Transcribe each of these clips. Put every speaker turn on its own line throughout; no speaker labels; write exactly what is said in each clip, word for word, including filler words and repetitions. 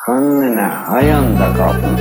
Kanına ayanda kaldım.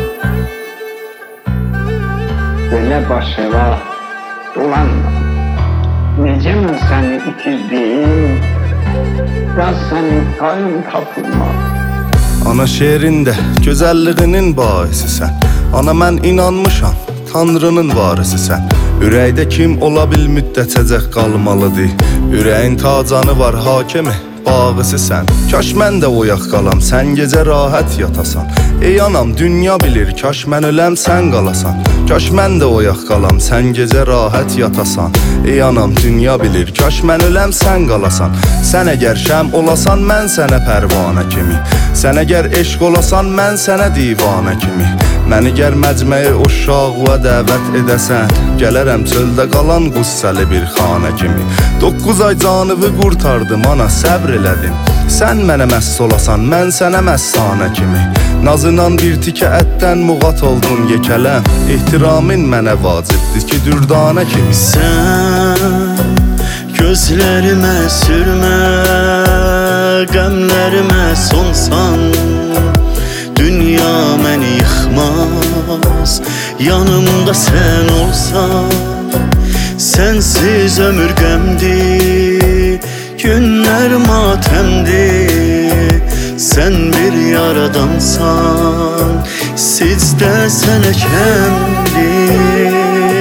Böyle başıma dolanma. Nece mi seni itirdim? Ben senin tayın tapılma.
Ana şehrində gözəlliğinin baisisən. Ana mən inanmışam, Tanrının varisisən. Ürəkdə kim ola bil müddətəcək qalmalıdır. Ürəyin tacanı var hakimi, bağısı sən. Kaş mən də oyaq qalam, sən gecə rahat yatasan. Ey anam, dünya bilir, kaş mən öləm, sən qalasan. Kaş mən də oyaq qalam, sən gecə rahat yatasan. Ey anam, dünya bilir, kaş mən öləm, sən qalasan. Sən əgər şəm olasan, mən sənə pərvanə kimi. Sən əgər eşq olasan, mən sənə divanə kimi. Məni gəl məcməyi uşaqlığa dəvət edəsən. Gələrəm çöldə qalan qüssəli bir xanə kimi. Doqquz ay canımı qurtardım ana, səbr elədim. Sən mənə məst olasan, mən sənə məstanə kimi. Nazınan bir tikə ətdən muğat oldun yekələm. İhtiramın mənə vacibdir ki, dürdanə kimi.
Sən gözlərimə sürmə, qəmlərimə sonsan. Dünya məni yıxmaz, yanımda sən olsan. Sənsiz ömür qəmdir, günlər matəmdir. Sən bir yaradansan, sizdə sənə kəmdir.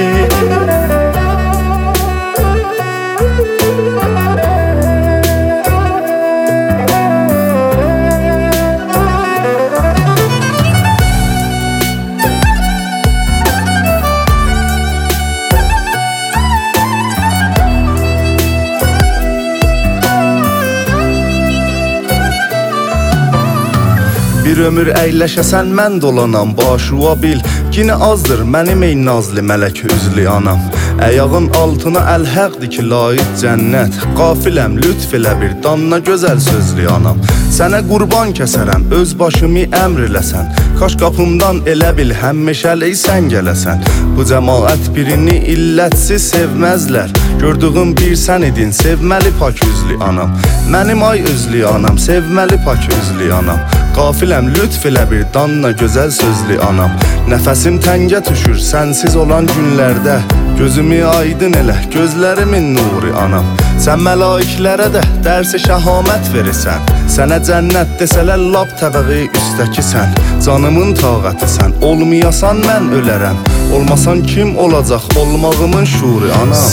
Bir ömür əyləşəsən, mən dolanam, başua bil. Yine azdır mənim ey nazlı mələk üzlü anam. Əyağın altına əl-həqdir ki, layiq cənnət. Qafiləm, lütf elə bir danla gözəl sözlü anam. Sənə qurban kəsərəm, öz başımı əmr eləsən. Kaş qapımdan elə bil, həmmeşəli sən gələsən. Bu cəmaət birini illətsiz sevməzlər. Gördüğüm bir sən idin, sevməli pak üzlü anam. Mənim ay özlü anam, sevməli pak üzlü anam. Qafiləm, lütf elə bir danla gözəl sözlü anam. Nəfəsim təngə düşür sənsiz olan günlərdə. Gözümü aydın elə, gözlərimin nuri anam. Sən mələiklərə də dərsi şəhamət verirsən. Sənə cənnət desələr lap təbəqi üstəkisən. Canımın taqətisən, olmayasan mən ölərəm. Olmasan kim olacaq olmağımın şuuru anam.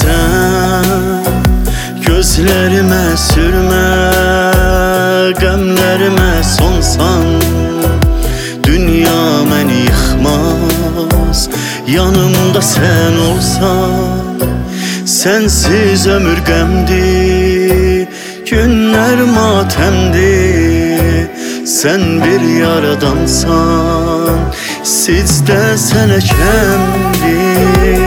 Sən gözlərimə sürmə, qəmlərimə sonsan. Dünya məni yıxmaz, yanımda sən olsan. Sənsiz ömür qəmdir, günlər matəmdir. Sən bir yaradansan, sizdə sənə kəmdir.